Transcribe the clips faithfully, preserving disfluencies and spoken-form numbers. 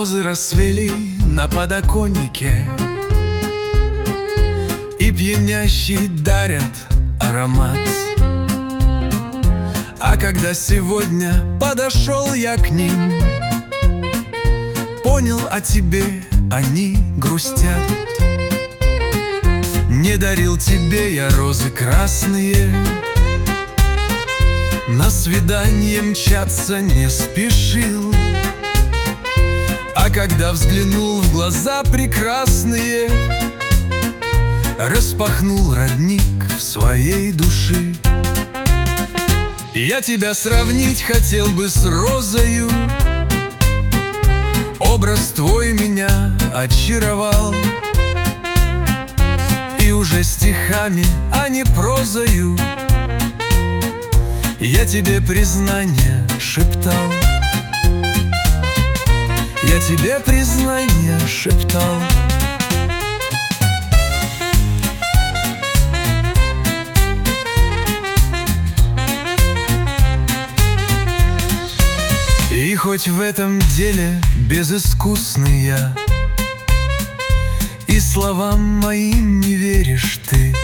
Розы расцвели на подоконнике и пьянящий дарят аромат. А когда сегодня подошел я к ним, понял, о тебе они грустят. Не дарил тебе я розы красные, на свидание мчаться не спешил. А когда взглянул в глаза прекрасные, распахнул родник в своей души. Я тебя сравнить хотел бы с розою, образ твой меня очаровал. И уже стихами, а не прозою, я тебе признание шептал. Я тебе признание шептал. И хоть в этом деле безыскусный я, и словам моим не веришь ты,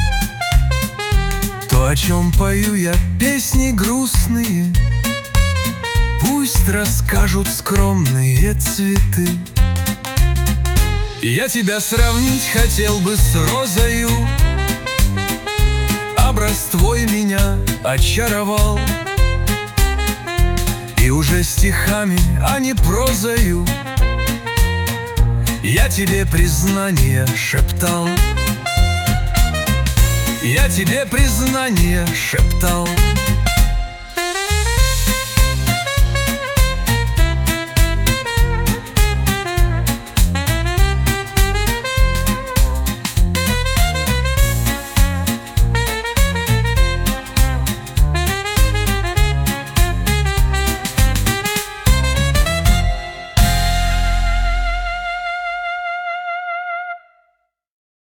то, о чем пою я песни грустные, пусть расскажут скромные цветы. Я тебя сравнить хотел бы с розою, образ твой меня очаровал. И уже стихами, а не прозою, я тебе признание шептал. Я тебе признание шептал.